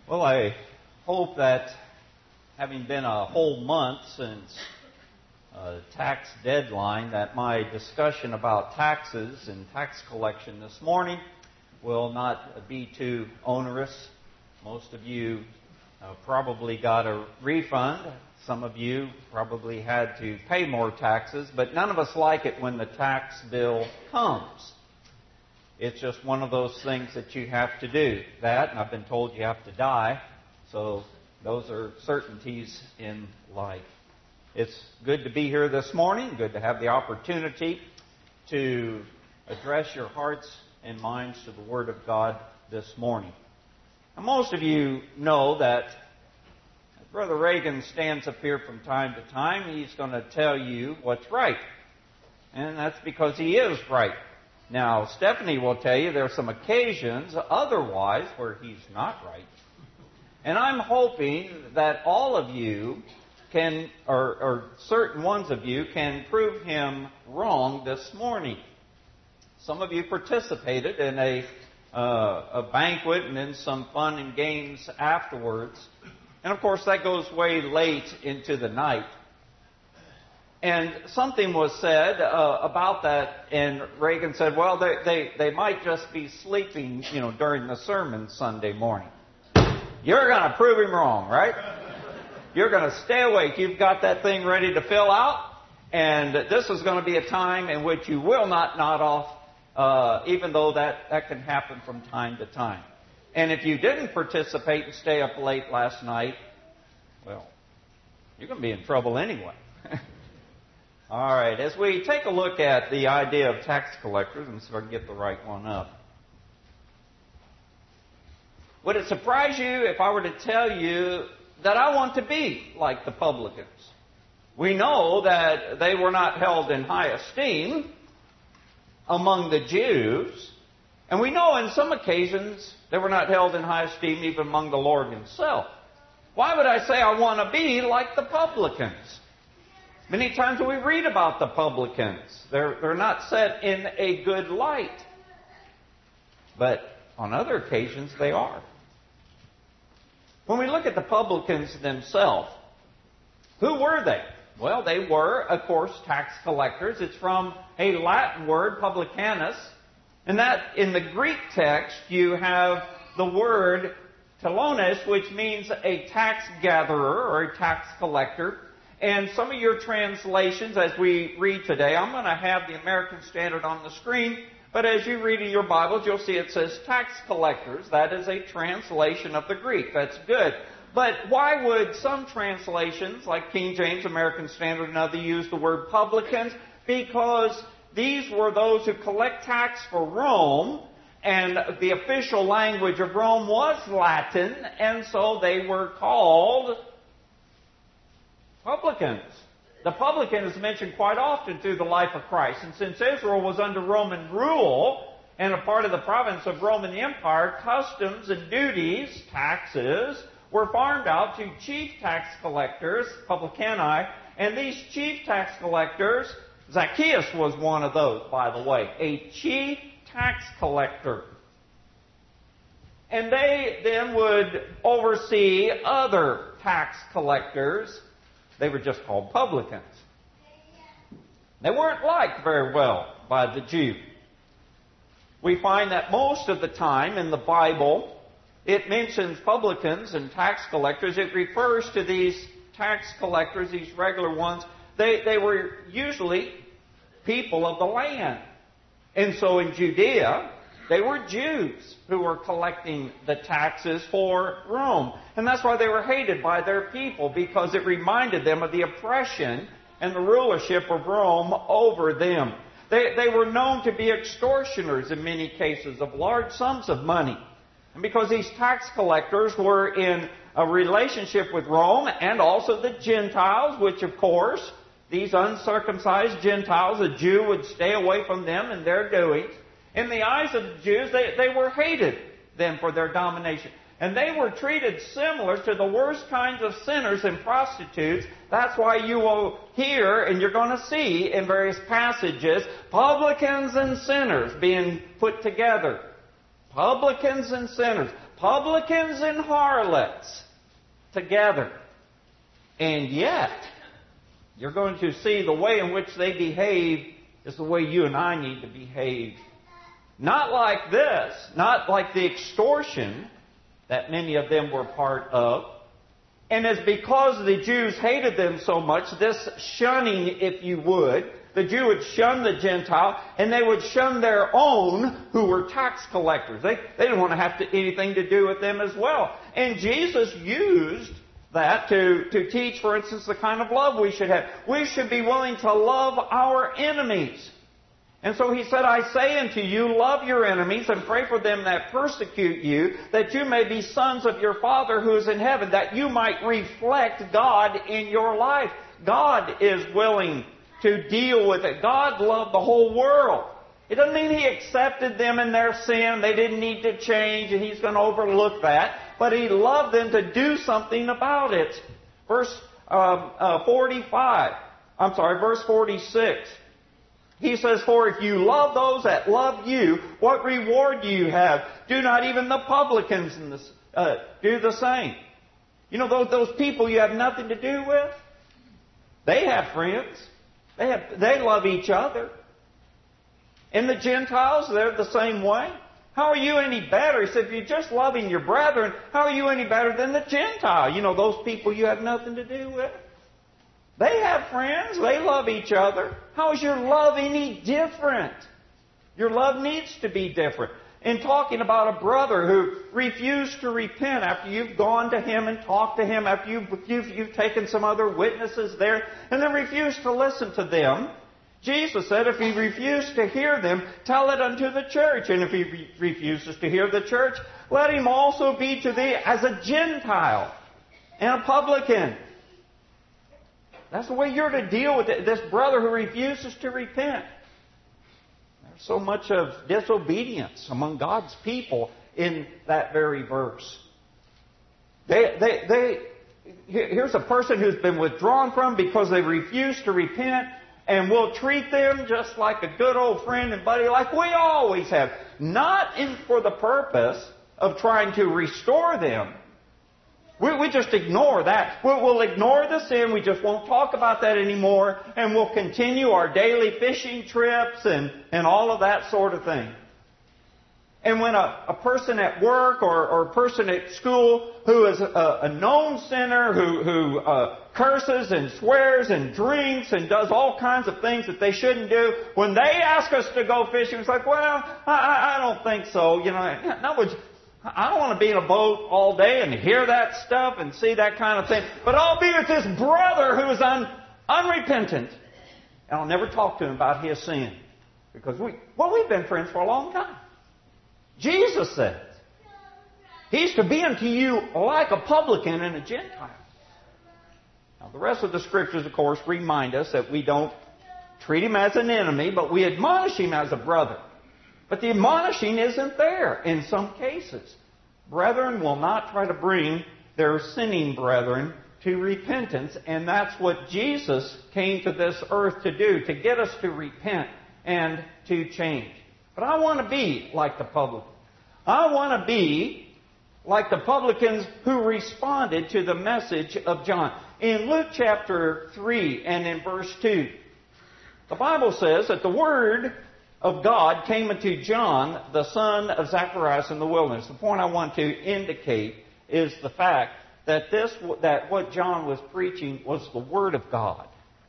Well, I hope that having been a whole month since tax deadline, that my discussion about taxes and tax collection this morning will not be too onerous. Most of you probably got a refund. Some of you probably had to pay more taxes, but none of us like it when the tax bill comes. It's just one of those things that you have to do. That, and I've been told you have to die. So those are certainties in life. It's good to be here this morning. Good to have the opportunity to address your hearts and minds to the Word of God this morning. Now, most of you know that Brother Reagan stands up here from time to time. He's going to tell you what's right. And that's because he is right. Now, Stephanie will tell you there are some occasions otherwise where he's not right. And I'm hoping that all of you can, or certain ones of you, can prove him wrong this morning. Some of you participated in a banquet and in some fun and games afterwards. And of course, that goes way late into the night. And something was said about that, and Reagan said, well, they might just be sleeping, during the sermon Sunday morning. You're going to prove him wrong, right? You're going to stay awake. You've got that thing ready to fill out, and this is going to be a time in which you will not nod off, even though that can happen from time to time. And if you didn't participate and stay up late last night, well, you're going to be in trouble anyway. All right, as we take a look at the idea of tax collectors, and see if I can get the right one up. Would it surprise you if I were to tell you that I want to be like the publicans? We know that they were not held in high esteem among the Jews, and we know in some occasions they were not held in high esteem even among the Lord Himself. Why would I say I want to be like the publicans? Many times we read about the publicans. They're not set in a good light. But on other occasions, they are. When we look at the publicans themselves, who were they? Well, they were, of course, tax collectors. It's from a Latin word, publicanus. And that, in the Greek text, you have the word telones, which means a tax gatherer or a tax collector. And some of your translations, as we read today, I'm going to have the American Standard on the screen, but as you read in your Bibles, you'll see it says tax collectors. That is a translation of the Greek. That's good. But why would some translations, like King James, American Standard, and other, use the word publicans? Because these were those who collect tax for Rome, and the official language of Rome was Latin, and so they were called publicans. The publican is mentioned quite often through the life of Christ. And since Israel was under Roman rule and a part of the province of Roman Empire, customs and duties, taxes, were farmed out to chief tax collectors, publicani. And these chief tax collectors, Zacchaeus was one of those, by the way, a chief tax collector. And they then would oversee other tax collectors. They were just called publicans. They weren't liked very well by the Jew. We find that most of the time in the Bible, it mentions publicans and tax collectors. It refers to these tax collectors, these regular ones. They were usually people of the land. And so in Judea, they were Jews who were collecting the taxes for Rome. And that's why they were hated by their people, because it reminded them of the oppression and the rulership of Rome over them. They were known to be extortioners in many cases of large sums of money. And because these tax collectors were in a relationship with Rome and also the Gentiles, which of course, these uncircumcised Gentiles, a Jew would stay away from them and their doings. In the eyes of the Jews, they were hated then for their domination. And they were treated similar to the worst kinds of sinners and prostitutes. That's why you will hear, and you're going to see in various passages, publicans and sinners being put together. Publicans and sinners. publicans and harlots together. And yet, you're going to see the way in which they behave is the way you and I need to behave. Not like this, not like the extortion that many of them were part of. And it's because the Jews hated them so much, this shunning, if you would, the Jew would shun the Gentile, and they would shun their own who were tax collectors. They didn't want to have anything to do with them as well. And Jesus used that to teach, for instance, the kind of love we should have. We should be willing to love our enemies. And so he said, I say unto you, love your enemies and pray for them that persecute you, that you may be sons of your Father who is in heaven, that you might reflect God in your life. God is willing to deal with it. God loved the whole world. It doesn't mean He accepted them in their sin. They didn't need to change, and He's going to overlook that. But He loved them to do something about it. Verse 46. He says, for if you love those that love you, what reward do you have? Do not even the publicans do the same? You know, those people you have nothing to do with, they have friends. They love each other. And the Gentiles, they're the same way. How are you any better? He said, if you're just loving your brethren, how are you any better than the Gentile? You know, those people you have nothing to do with. They have friends. They love each other. How is your love any different? Your love needs to be different. In talking about a brother who refused to repent after you've gone to him and talked to him, after you've taken some other witnesses there, and then refused to listen to them, Jesus said, if he refused to hear them, tell it unto the church. And if he refuses to hear the church, let him also be to thee as a Gentile and a publican. That's the way you're to deal with this brother who refuses to repent. There's so much of disobedience among God's people in that very verse. Here's a person who's been withdrawn from because they refuse to repent, and we'll treat them just like a good old friend and buddy, like we always have. Not for the purpose of trying to restore them. We just ignore that. We'll ignore the sin. We just won't talk about that anymore. And we'll continue our daily fishing trips and all of that sort of thing. And when a person at work or a person at school who is a known sinner, who curses and swears and drinks and does all kinds of things that they shouldn't do, when they ask us to go fishing, it's like, well, I don't think so. You know, in other words, I don't want to be in a boat all day and hear that stuff and see that kind of thing. But I'll be with this brother who is unrepentant. And I'll never talk to him about his sin. Because we've been friends for a long time. Jesus says, he's to be unto you like a publican and a Gentile. Now, the rest of the Scriptures, of course, remind us that we don't treat him as an enemy, but we admonish him as a brother. But the admonishing isn't there in some cases. Brethren will not try to bring their sinning brethren to repentance, and that's what Jesus came to this earth to do, to get us to repent and to change. But I want to be like the publican. I want to be like the publicans who responded to the message of John. In Luke chapter 3 and in verse 2, the Bible says that the Word of God came unto John, the son of Zacharias, in the wilderness. The point I want to indicate is the fact that what John was preaching was the Word of God.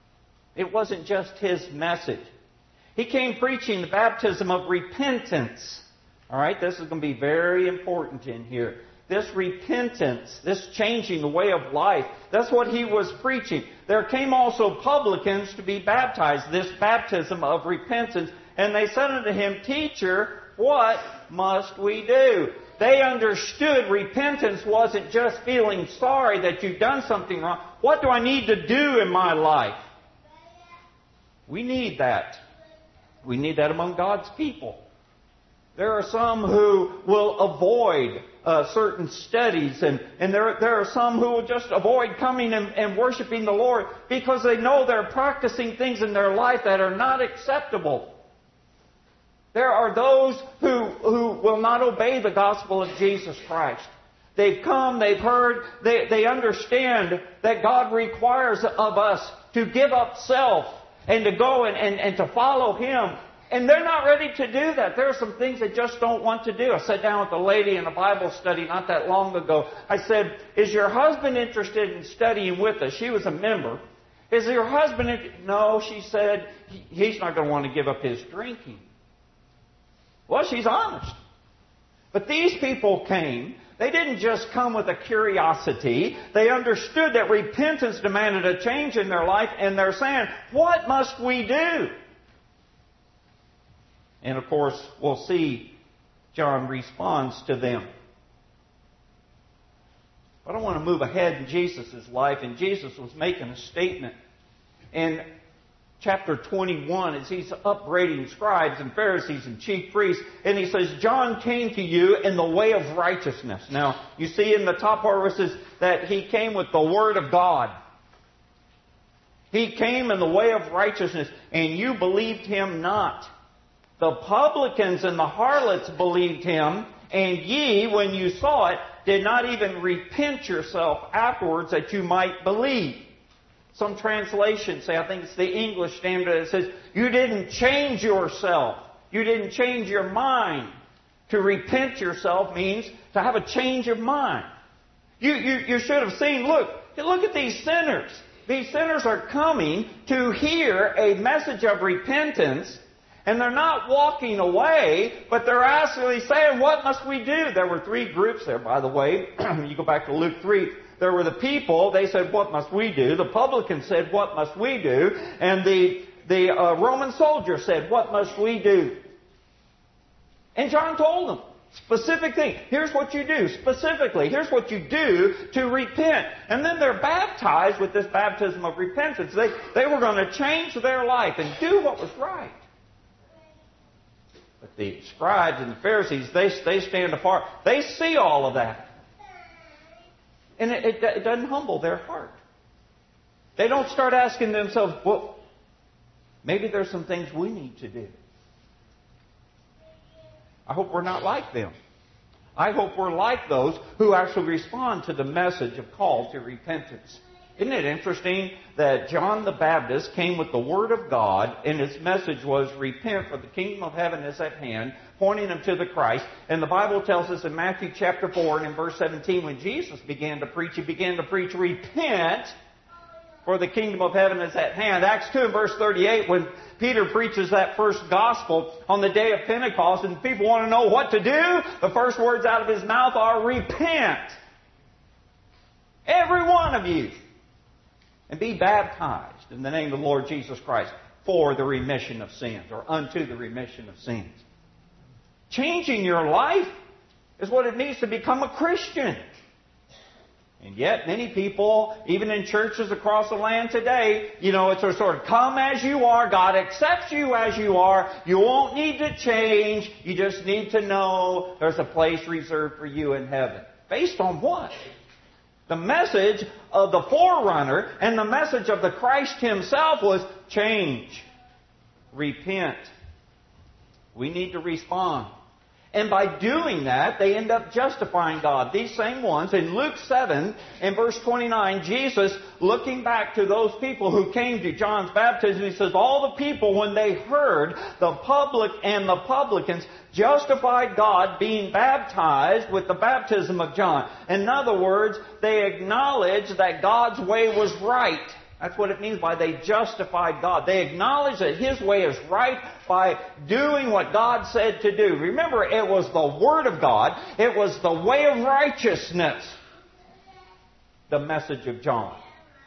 It wasn't just his message. He came preaching the baptism of repentance. All right, this is going to be very important in here. This repentance, this changing the way of life, that's what he was preaching. There came also publicans to be baptized, this baptism of repentance. And they said unto him, Teacher, what must we do? They understood repentance wasn't just feeling sorry that you've done something wrong. What do I need to do in my life? We need that. We need that among God's people. There are some who will avoid certain studies, and there are some who will just avoid coming and worshiping the Lord because they know they're practicing things in their life that are not acceptable. There are those who will not obey the gospel of Jesus Christ. They've come, they've heard, they understand that God requires of us to give up self and to go and to follow Him. And they're not ready to do that. There are some things they just don't want to do. I sat down with a lady in a Bible study not that long ago. I said, "Is your husband interested in studying with us?" She was a member. "Is your husband?" No, she said, "He's not going to want to give up his drinking." Well, she's honest. But these people came. They didn't just come with a curiosity. They understood that repentance demanded a change in their life, and they're saying, "What must we do?" And of course, we'll see John responds to them. But I want to move ahead in Jesus' life, and Jesus was making a statement in chapter 21 as He's upbraiding scribes and Pharisees and chief priests, and He says, "John came to you in the way of righteousness." Now, you see in the top part where it says that he came with the Word of God. He came in the way of righteousness, and you believed Him not. The publicans and the harlots believed Him, and ye, when you saw it, did not even repent yourself afterwards that you might believe. Some translations say, I think it's the English Standard, that says, you didn't change yourself. You didn't change your mind. To repent yourself means to have a change of mind. You should have seen, look at these sinners. These sinners are coming to hear a message of repentance, and they're not walking away, but they're actually saying, "What must we do?" There were three groups there, by the way. You go back to Luke 3. There were the people. They said, "What must we do?" The publicans said, "What must we do?" And the Roman soldier said, "What must we do?" And John told them specific thing. Here's what you do. Specifically, here's what you do to repent. And then they're baptized with this baptism of repentance. They were going to change their life and do what was right. But the scribes and the Pharisees, they stand apart. They see all of that. And it doesn't humble their heart. They don't start asking themselves, well, maybe there's some things we need to do. I hope we're not like them. I hope we're like those who actually respond to the message of call to repentance. Isn't it interesting that John the Baptist came with the Word of God, and his message was, repent, for the kingdom of heaven is at hand, pointing them to the Christ. And the Bible tells us in Matthew chapter 4 and in verse 17, when Jesus began to preach, He began to preach, repent, for the kingdom of heaven is at hand. Acts 2 and verse 38, when Peter preaches that first gospel on the day of Pentecost, and people want to know what to do, the first words out of his mouth are, repent. Every one of you. And be baptized in the name of the Lord Jesus Christ for the remission of sins, or unto the remission of sins. Changing your life is what it means to become a Christian. And yet, many people, even in churches across the land today, it's a sort of come as you are. God accepts you as you are. You won't need to change. You just need to know there's a place reserved for you in heaven. Based on what? The message of the forerunner and the message of the Christ Himself was change. Repent. We need to respond. And by doing that, they end up justifying God. These same ones, in Luke 7, in verse 29, Jesus, looking back to those people who came to John's baptism, He says, all the people, when they heard the public and the publicans, justified God being baptized with the baptism of John. In other words, they acknowledged that God's way was right. That's what it means by they justified God. They acknowledge that His way is right by doing what God said to do. Remember, it was the Word of God. It was the way of righteousness. The message of John.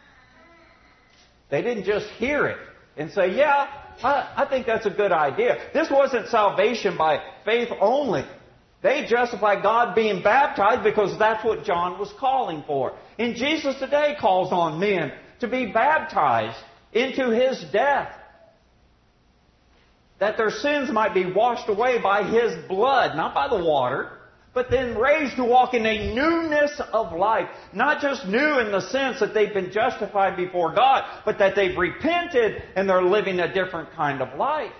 They didn't just hear it and say, yeah, I think that's a good idea. This wasn't salvation by faith only. They justified God being baptized because that's what John was calling for. And Jesus today calls on men to be baptized into His death, that their sins might be washed away by His blood, not by the water, but then raised to walk in a newness of life. Not just new in the sense that they've been justified before God, but that they've repented and they're living a different kind of life.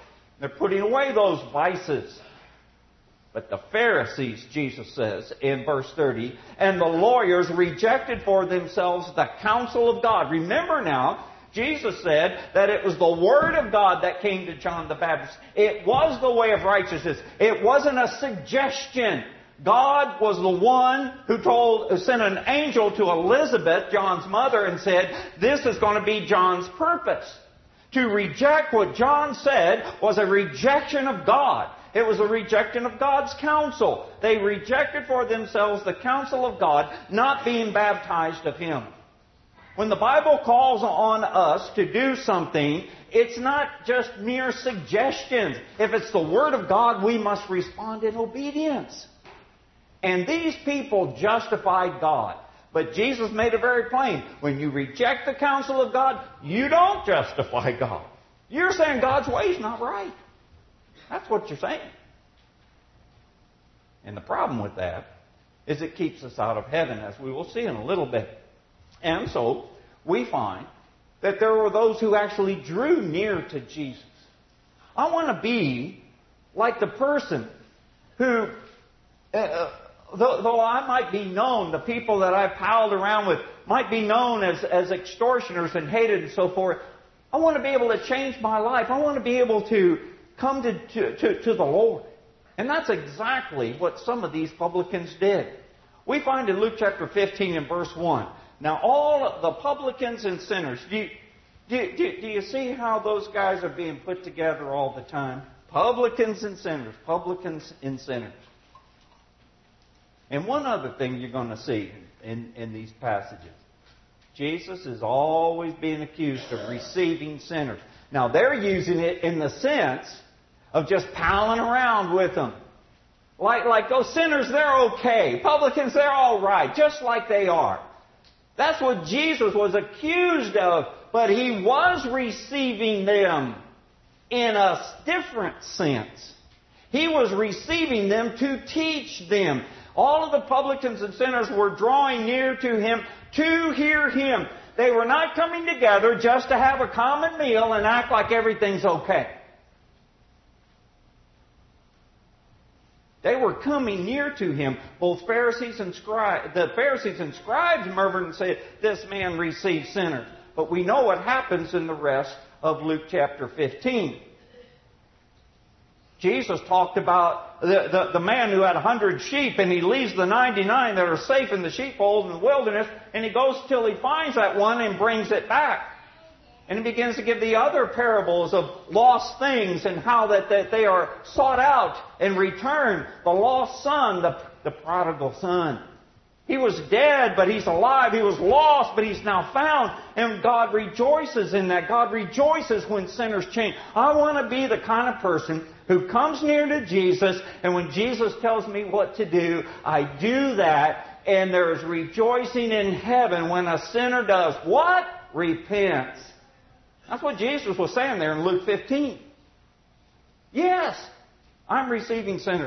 They're putting away those vices. But the Pharisees, Jesus says in verse 30, and the lawyers rejected for themselves the counsel of God. Remember now, Jesus said that it was the Word of God that came to John the Baptist. It was the way of righteousness. It wasn't a suggestion. God was the one who sent an angel to Elizabeth, John's mother, and said, this is going to be John's purpose. To reject what John said was a rejection of God. It was a rejection of God's counsel. They rejected for themselves the counsel of God, not being baptized of Him. When the Bible calls on us to do something, it's not just mere suggestions. If it's the Word of God, we must respond in obedience. And these people justified God. But Jesus made it very plain. When you reject the counsel of God, you don't justify God. You're saying God's way is not right. That's what you're saying. And the problem with that is it keeps us out of heaven, as we will see in a little bit. And so, we find that there were those who actually drew near to Jesus. I want to be like the person who, though I might be known, the people that I've palled around with might be known as extortioners and hated and so forth, I want to be able to change my life. I want to be able to come to the Lord. And that's exactly what some of these publicans did. We find in Luke chapter 15 and verse 1. Now all the publicans and sinners, do you see how those guys are being put together all the time? Publicans and sinners, publicans and sinners. And one other thing you're going to see in these passages. Jesus is always being accused of receiving sinners. Now they're using it in the sense of just palling around with them. Like those sinners, they're okay. Publicans, they're all right, just like they are. That's what Jesus was accused of, but He was receiving them in a different sense. He was receiving them to teach them. All of the publicans and sinners were drawing near to Him to hear Him. They were not coming together just to have a common meal and act like everything's okay. They were coming near to Him. Both Pharisees and scribes. The Pharisees and scribes murmured and said, "This man receives sinners." But we know what happens in the rest of Luke chapter 15. Jesus talked about the man who had 100 sheep, and he leaves the 99 that are safe in the sheepfold in the wilderness, and he goes till he finds that one and brings it back. And he begins to give the other parables of lost things and how that they are sought out and returned. The lost son, the prodigal son. He was dead, but he's alive. He was lost, but he's now found. And God rejoices in that. God rejoices when sinners change. I want to be the kind of person who comes near to Jesus, and when Jesus tells me what to do, I do that. And there is rejoicing in heaven when a sinner does what? Repents. That's what Jesus was saying there in Luke 15. Yes, I'm receiving sinners.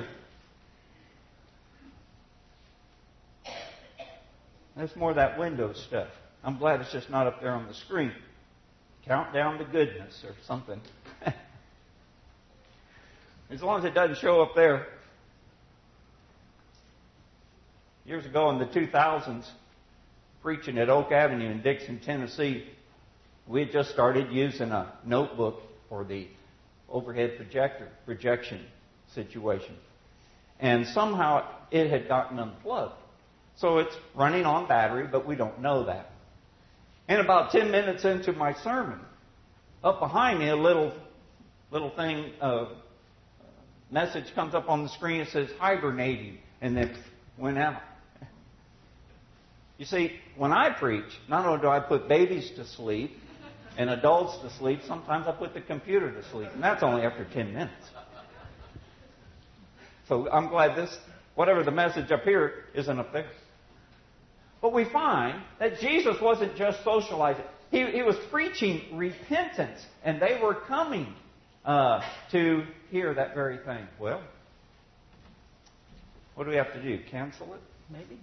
There's more of that Windows stuff. I'm glad it's just not up there on the screen. Countdown to goodness or something. As long as it doesn't show up there. Years ago in the 2000s, preaching at Oak Avenue in Dixon, Tennessee, we had just started using a notebook for the overhead projection situation. And somehow it had gotten unplugged. So it's running on battery, but we don't know that. And about 10 minutes into my sermon, up behind me, a little thing, message comes up on the screen. It says hibernating, and then went out. You see, when I preach, not only do I put babies to sleep and adults to sleep, sometimes I put the computer to sleep, and that's only after 10 minutes. So I'm glad whatever the message up here isn't up there. But we find that Jesus wasn't just socializing. He was preaching repentance, and they were coming to hear that very thing. Well, what do we have to do? Cancel it, maybe?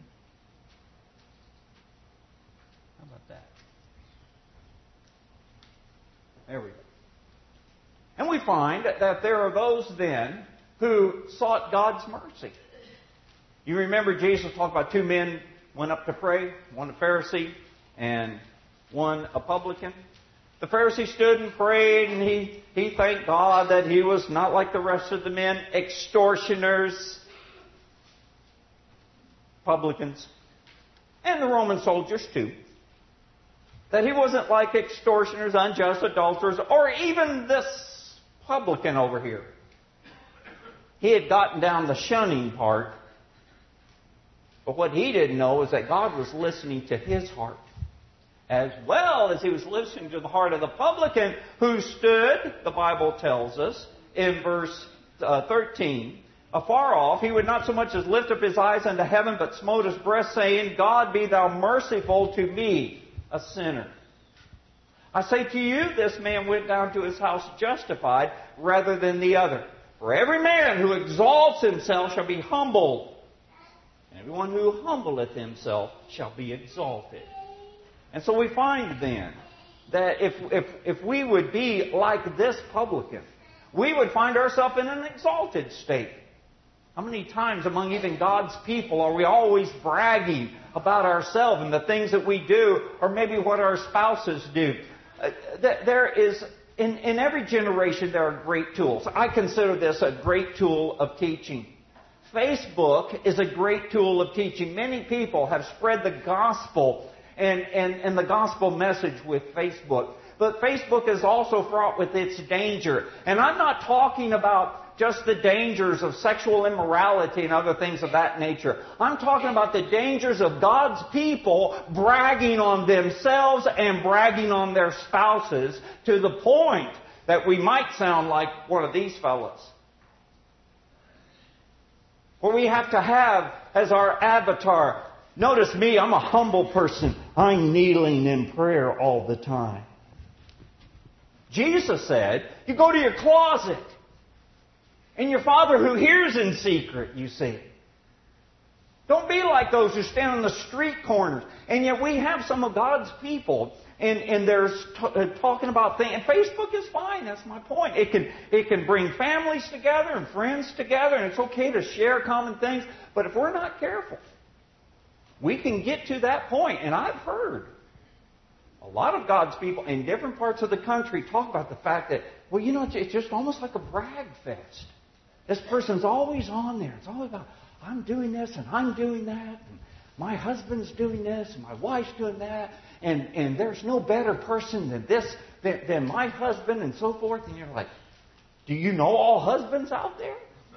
How about that? There we go. And we find that there are those then who sought God's mercy. You remember Jesus talked about two men went up to pray, one a Pharisee and one a publican. The Pharisee stood and prayed, and he thanked God that he was not like the rest of the men, extortioners, publicans, and the Roman soldiers too. That he wasn't like extortioners, unjust adulterers, or even this publican over here. He had gotten down the shunning part. But what he didn't know is that God was listening to his heart, as well as he was listening to the heart of the publican who stood, the Bible tells us, in verse 13, afar off. He would not so much as lift up his eyes unto heaven, but smote his breast, saying, God, be thou merciful to me, a sinner. I say to you, this man went down to his house justified rather than the other. For every man who exalts himself shall be humbled, and everyone who humbleth himself shall be exalted. And so we find then that if we would be like this publican, we would find ourselves in an exalted state. How many times among even God's people are we always bragging about ourselves and the things that we do, or maybe what our spouses do? There is, in every generation, there are great tools. I consider this a great tool of teaching. Facebook is a great tool of teaching. Many people have spread the gospel and the gospel message with Facebook. But Facebook is also fraught with its danger. And I'm not talking about just the dangers of sexual immorality and other things of that nature. I'm talking about the dangers of God's people bragging on themselves and bragging on their spouses to the point that we might sound like one of these fellows. Where we have to have as our avatar, notice me, I'm a humble person. I'm kneeling in prayer all the time. Jesus said, you go to your closet. And your Father who hears in secret, you see. Don't be like those who stand on the street corners. And yet we have some of God's people, and they're talking about things. And Facebook is fine, that's my point. It can bring families together and friends together, and it's okay to share common things. But if we're not careful, we can get to that point. And I've heard a lot of God's people in different parts of the country talk about the fact that, well, you know, it's just almost like a brag fest. This person's always on there. It's all about, I'm doing this and I'm doing that. And my husband's doing this and my wife's doing that. And there's no better person than this, than my husband, and so forth. And you're like, do you know all husbands out there?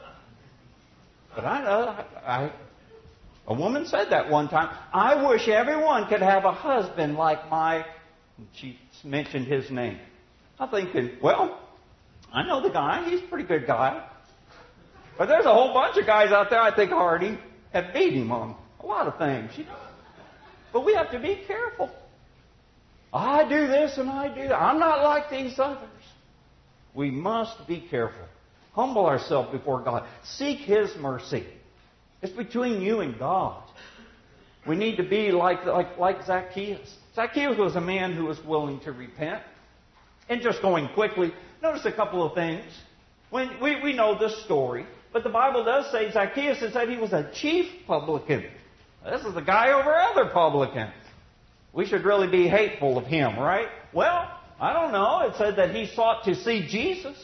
But I know, a woman said that one time. I wish everyone could have a husband like she mentioned his name. I'm thinking, well, I know the guy. He's a pretty good guy. But there's a whole bunch of guys out there I think already have beat him on a lot of things. But we have to be careful. I do this and I do that. I'm not like these others. We must be careful. Humble ourselves before God. Seek His mercy. It's between you and God. We need to be like Zacchaeus. Zacchaeus was a man who was willing to repent. And just going quickly, notice a couple of things. When we know this story, but the Bible does say Zacchaeus has said he was a chief publican. This is the guy over other publicans. We should really be hateful of him, right? Well, I don't know. It said that he sought to see Jesus.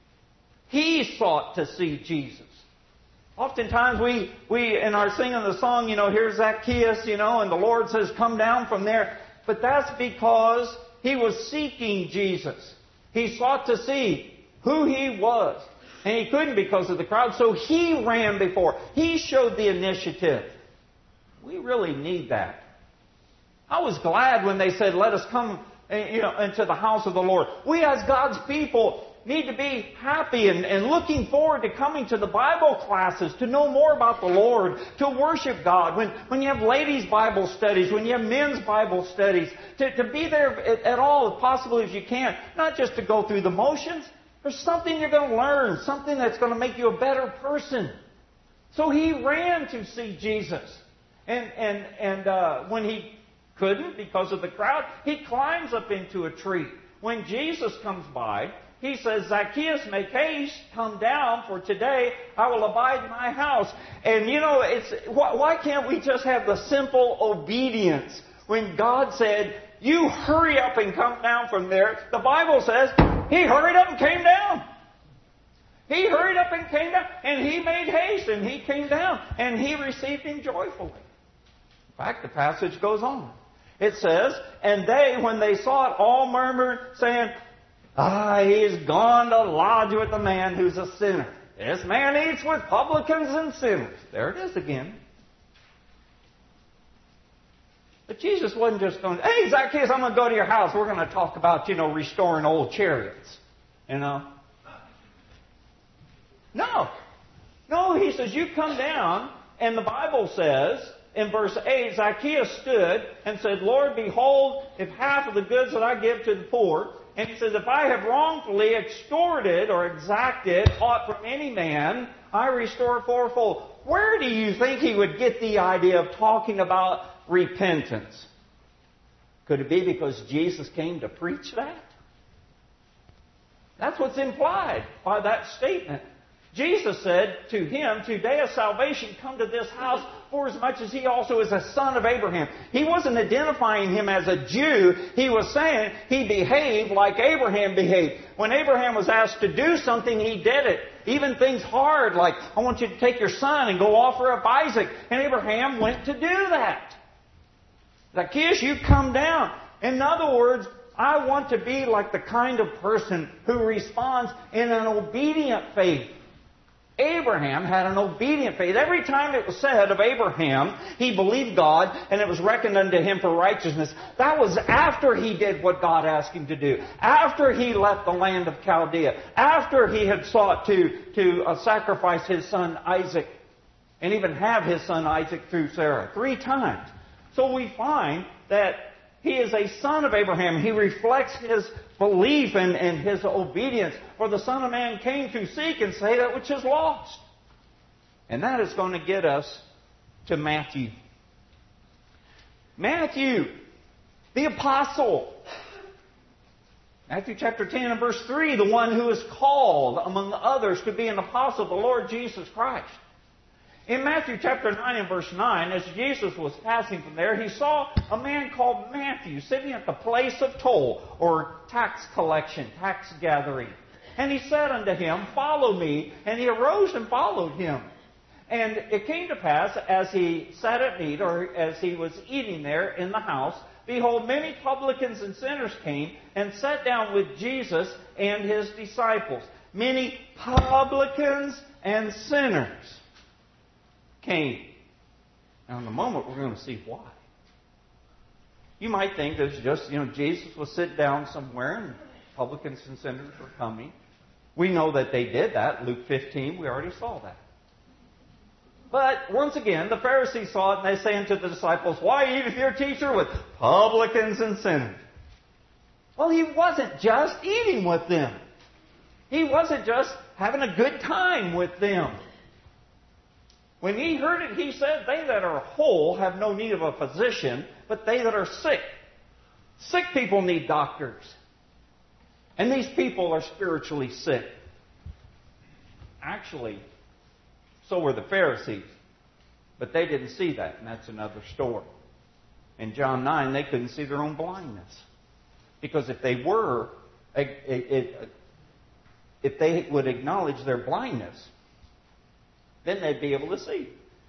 He sought to see Jesus. Oftentimes we in our singing the song, here's Zacchaeus, and the Lord says, come down from there. But that's because he was seeking Jesus. He sought to see who He was. And he couldn't because of the crowd, so he ran before. He showed the initiative. We really need that. I was glad when they said, let us come into the house of the Lord. We as God's people need to be happy and looking forward to coming to the Bible classes, to know more about the Lord, to worship God. When you have ladies' Bible studies, when you have men's Bible studies, to be there at all as possibly as you can. Not just to go through the motions. There's something you're going to learn, something that's going to make you a better person. So he ran to see Jesus. And when he couldn't because of the crowd, he climbs up into a tree. When Jesus comes by, He says, Zacchaeus, make haste, come down, for today I will abide in my house. And you know, why can't we just have the simple obedience? When God said, you hurry up and come down from there, the Bible says, he hurried up and came down. He hurried up and came down, and he made haste, and he came down, and he received him joyfully. In fact, the passage goes on. It says, and they, when they saw it, all murmured, saying, he's gone to lodge with a man who's a sinner. This man eats with publicans and sinners. There it is again. But Jesus wasn't just going, hey, Zacchaeus, I'm going to go to your house. We're going to talk about, restoring old chariots. No, he says, you come down, and the Bible says, in verse 8, Zacchaeus stood and said, Lord, behold, if half of the goods that I give to the poor, and he says, if I have wrongfully extorted or exacted aught from any man, I restore fourfold. Where do you think he would get the idea of talking about repentance? Could it be because Jesus came to preach that? That's what's implied by that statement. Jesus said to him, today a salvation come to this house, for as much as he also is a son of Abraham. He wasn't identifying him as a Jew. He was saying he behaved like Abraham behaved. When Abraham was asked to do something, he did it. Even things hard, like, I want you to take your son and go offer up Isaac. And Abraham went to do that. Zacchaeus, you come down. In other words, I want to be like the kind of person who responds in an obedient faith. Abraham had an obedient faith. Every time it was said of Abraham, he believed God and it was reckoned unto him for righteousness. That was after he did what God asked him to do. After he left the land of Chaldea. After he had sought to sacrifice his son Isaac. And even have his son Isaac through Sarah. 3 times. So we find that he is a son of Abraham. He reflects his belief and his obedience. For the Son of Man came to seek and save that which is lost. And that is going to get us to Matthew. Matthew, the apostle. Matthew chapter 10 and verse 3, the one who is called among others to be an apostle of the Lord Jesus Christ. In Matthew chapter 9 and verse 9, as Jesus was passing from there, he saw a man called Matthew sitting at the place of toll, or tax collection, tax gathering. And he said unto him, follow me. And he arose and followed him. And it came to pass, as he sat at meat, or as he was eating there in the house, behold, many publicans and sinners came and sat down with Jesus and his disciples. Many publicans and sinners came. Now, in a moment, we're going to see why. You might think that it's just, Jesus was sitting down somewhere and publicans and sinners were coming. We know that they did that. Luke 15, we already saw that. But, once again, the Pharisees saw it and they say unto the disciples, why eateth your teacher with publicans and sinners? Well, he wasn't just eating with them. He wasn't just having a good time with them. When he heard it, he said, they that are whole have no need of a physician, but they that are sick. Sick people need doctors. And these people are spiritually sick. Actually, so were the Pharisees. But they didn't see that, and that's another story. In John 9, they couldn't see their own blindness. Because if they were, if they would acknowledge their blindness, then they'd be able to see.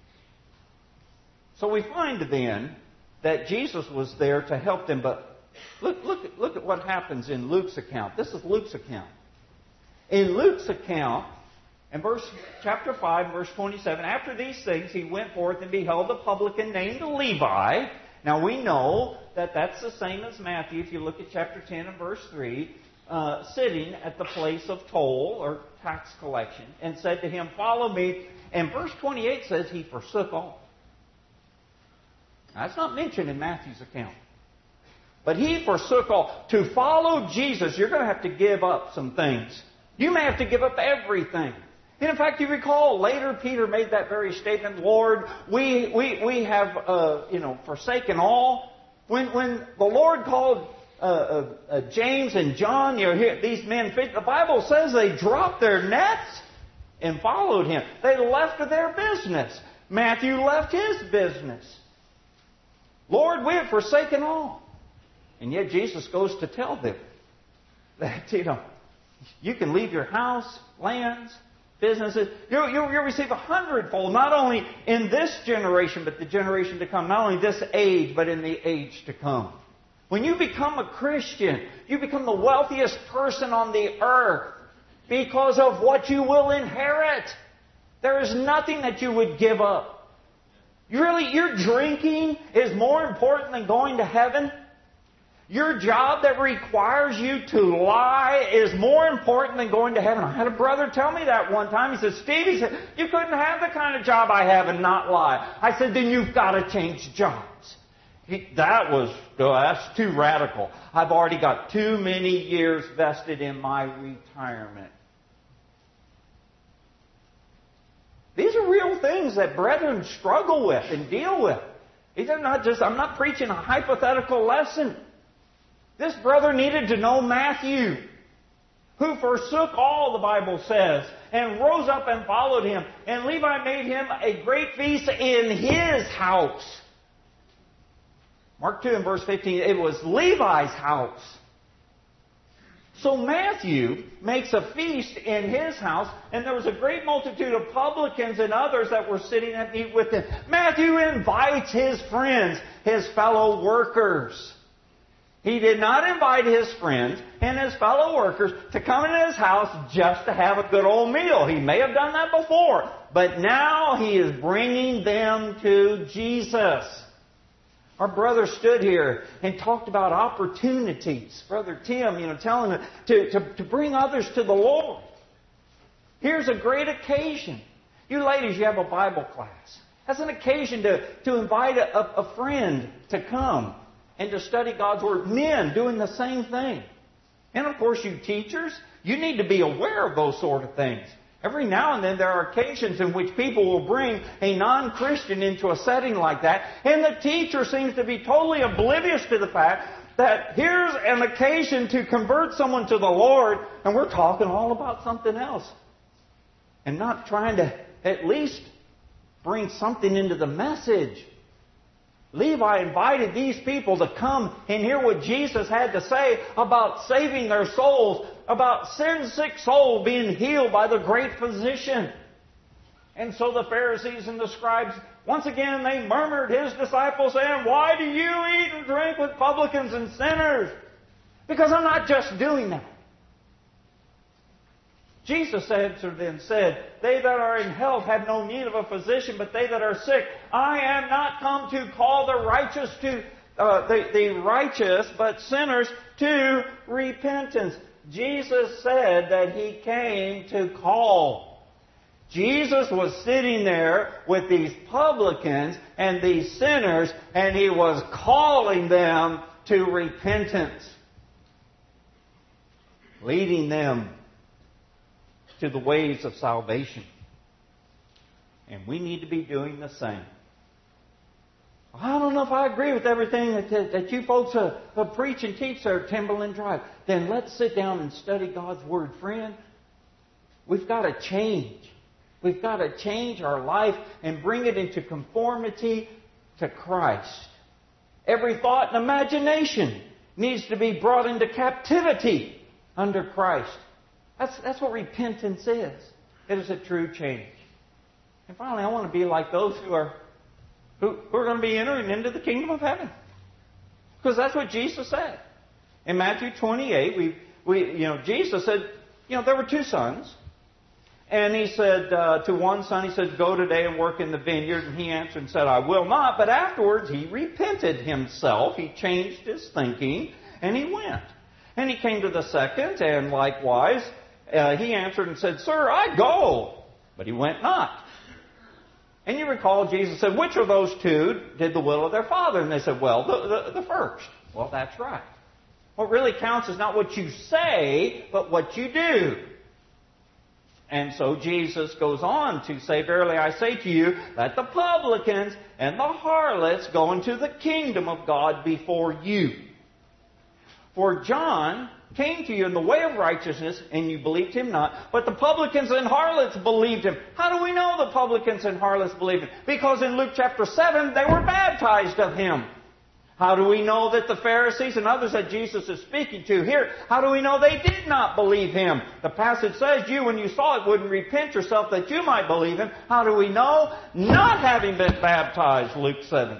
So we find then that Jesus was there to help them. But look at what happens in Luke's account. This is Luke's account. In Luke's account, in chapter 5, verse 27, after these things he went forth and beheld a publican named Levi. Now we know that that's the same as Matthew. If you look at chapter 10 and verse 3, sitting at the place of toll or tax collection, and said to him, follow me. And verse 28 says he forsook all. Now, that's not mentioned in Matthew's account. But he forsook all. To follow Jesus, you're going to have to give up some things. You may have to give up everything. And in fact, you recall, later Peter made that very statement, Lord, we have forsaken all. When the Lord called James and John, these men, the Bible says they dropped their nets and followed him. They left their business. Matthew left his business. Lord, we have forsaken all. And yet Jesus goes to tell them that, you can leave your house, lands, businesses. You'll receive 100-fold, not only in this generation, but the generation to come. Not only this age, but in the age to come. When you become a Christian, you become the wealthiest person on the earth because of what you will inherit. There is nothing that you would give up. Your drinking is more important than going to heaven. Your job that requires you to lie is more important than going to heaven. I had a brother tell me that one time. He said, Steve, you couldn't have the kind of job I have and not lie. I said, then you've got to change jobs. That's too radical. I've already got too many years vested in my retirement. These are real things that brethren struggle with and deal with. I'm not preaching a hypothetical lesson. This brother needed to know Matthew, who forsook all, the Bible says, and rose up and followed him. And Levi made him a great feast in his house. Mark 2 and verse 15, it was Levi's house. So Matthew makes a feast in his house, and there was a great multitude of publicans and others that were sitting at meat with him. Matthew invites his friends, his fellow workers. He did not invite his friends and his fellow workers to come into his house just to have a good old meal. He may have done that before, but now he is bringing them to Jesus. Our brother stood here and talked about opportunities. Brother Tim, telling them to bring others to the Lord. Here's a great occasion. You ladies, you have a Bible class. That's an occasion to invite a friend to come and to study God's Word. Men doing the same thing. And of course, you teachers, you need to be aware of those sort of things. Every now and then there are occasions in which people will bring a non-Christian into a setting like that, and the teacher seems to be totally oblivious to the fact that here's an occasion to convert someone to the Lord, and we're talking all about something else. And not trying to at least bring something into the message. Levi invited these people to come and hear what Jesus had to say about saving their souls, about sin-sick souls being healed by the great physician. And so the Pharisees and the scribes, once again, they murmured, his disciples, saying, why do you eat and drink with publicans and sinners? Because I'm not just doing that. Jesus answered and said, they that are in health have no need of a physician, but they that are sick. I am not come to call the righteous the righteous, but sinners to repentance. Jesus said that He came to call. Jesus was sitting there with these publicans and these sinners, and He was calling them to repentance, leading them to the ways of salvation. And we need to be doing the same. I don't know if I agree with everything that you folks preach and teach there at Timberland Drive. Then let's sit down and study God's Word, friend. We've got to change. We've got to change our life and bring it into conformity to Christ. Every thought and imagination needs to be brought into captivity under Christ. That's what repentance is. It is a true change. And finally, I want to be like those who are going to be entering into the kingdom of heaven. Because that's what Jesus said. In Matthew 28, Jesus said, there were two sons. And He said to one son, He said, go today and work in the vineyard. And he answered and said, I will not. But afterwards he repented himself. He changed his thinking and he went. And he came to the second, and likewise he answered and said, Sir, I go. But he went not. And you recall Jesus said, which of those two did the will of their father? And they said, well, the first. Well, that's right. What really counts is not what you say, but what you do. And so Jesus goes on to say, verily I say to you, that the publicans and the harlots go into the kingdom of God before you. For John came to you in the way of righteousness, and you believed him not. But the publicans and harlots believed him. How do we know the publicans and harlots believed him? Because in Luke chapter 7, they were baptized of him. How do we know that the Pharisees and others that Jesus is speaking to here, how do we know they did not believe him? The passage says, you, when you saw it, wouldn't repent yourself that you might believe him. How do we know? Not having been baptized, Luke 7.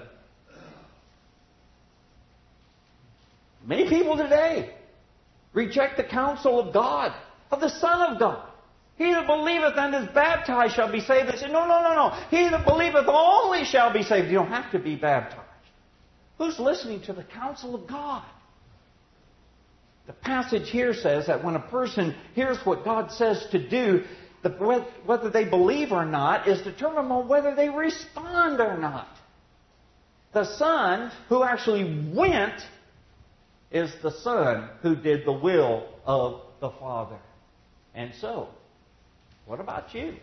Many people today reject the counsel of God, of the Son of God. He that believeth and is baptized shall be saved. They say, no. He that believeth only shall be saved. You don't have to be baptized. Who's listening to the counsel of God? The passage here says that when a person hears what God says to do, whether they believe or not is determined on whether they respond or not. The Son who actually went is the Son who did the will of the Father. And so, what about you?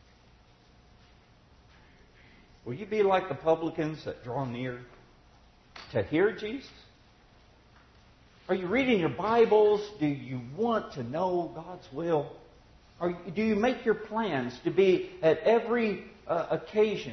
Will you be like the publicans that draw near to hear Jesus? Are you reading your Bibles? Do you want to know God's will? Or do you make your plans to be at every occasion?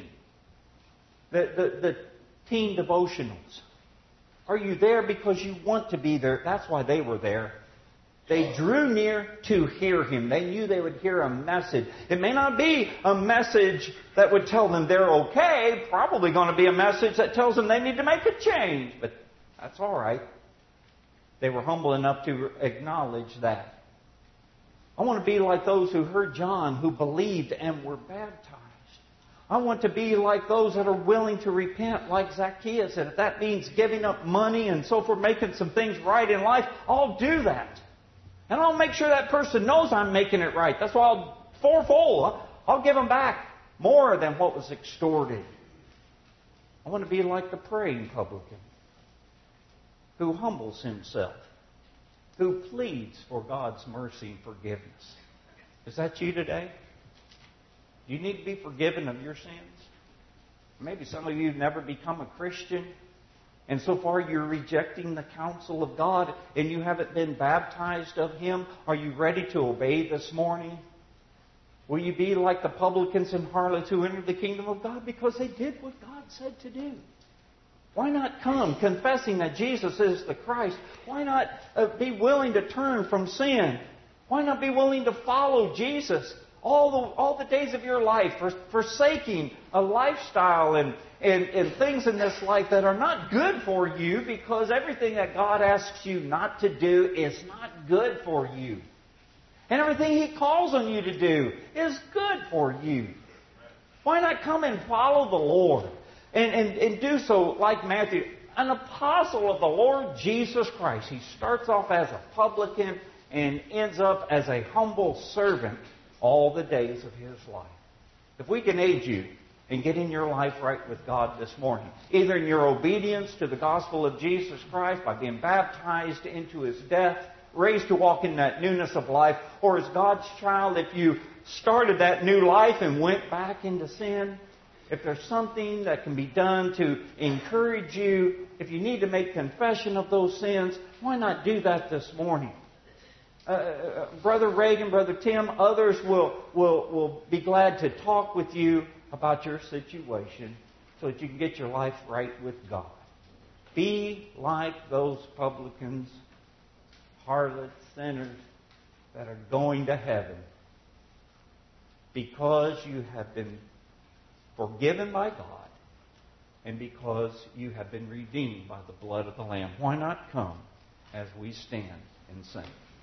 The teen devotionals. Are you there because you want to be there? That's why they were there. They drew near to hear him. They knew they would hear a message. It may not be a message that would tell them they're okay. Probably going to be a message that tells them they need to make a change. But that's all right. They were humble enough to acknowledge that. I want to be like those who heard John, who believed and were baptized. I want to be like those that are willing to repent like Zacchaeus. And if that means giving up money and so forth, making some things right in life, I'll do that. And I'll make sure that person knows I'm making it right. That's why I'll fourfold. I'll give them back more than what was extorted. I want to be like the praying publican who humbles himself, who pleads for God's mercy and forgiveness. Is that you today? Do you need to be forgiven of your sins? Maybe some of you have never become a Christian. And so far you're rejecting the counsel of God and you haven't been baptized of Him. Are you ready to obey this morning? Will you be like the publicans and harlots who entered the kingdom of God because they did what God said to do? Why not come confessing that Jesus is the Christ? Why not be willing to turn from sin? Why not be willing to follow Jesus all the days of your life, forsaking a lifestyle and things in this life that are not good for you, because everything that God asks you not to do is not good for you. And everything He calls on you to do is good for you. Why not come and follow the Lord and do so like Matthew, an apostle of the Lord Jesus Christ? He starts off as a publican and ends up as a humble servant all the days of his life. If we can aid you in getting your life right with God this morning, either in your obedience to the gospel of Jesus Christ by being baptized into His death, raised to walk in that newness of life, or as God's child, if you started that new life and went back into sin, if there's something that can be done to encourage you, if you need to make confession of those sins, why not do that this morning? Brother Reagan, Brother Tim, others will be glad to talk with you about your situation so that you can get your life right with God. Be like those publicans, harlots, sinners that are going to heaven because you have been forgiven by God and because you have been redeemed by the blood of the Lamb. Why not come as we stand and sing?